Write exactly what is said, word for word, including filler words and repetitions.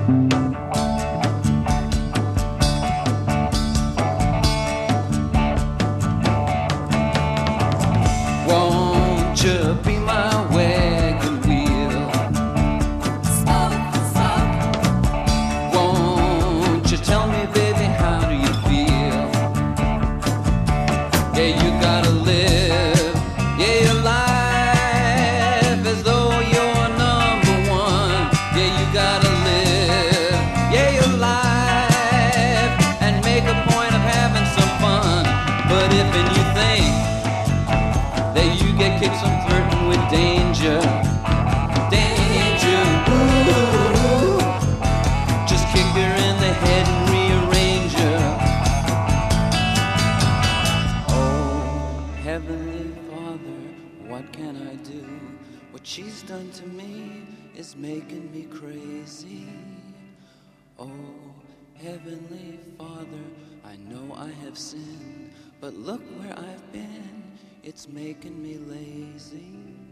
Won't you be my wagon wheel? Smoke, smoke. Won't you tell me, baby, how do you feel? Yeah, you gotta live, yeah, your life as though you're number one. Yeah, you gotta live, yeah, your life, and make a point of having some fun. But if and you think that you get kicked from flirting with danger, danger, ooh, just kick her in the head and rearrange her. Oh, Heavenly Father, what can I do? What she's done to me is making me crazy. Oh, Heavenly Father, I know I have sinned, but look where I've been, it's making me lazy.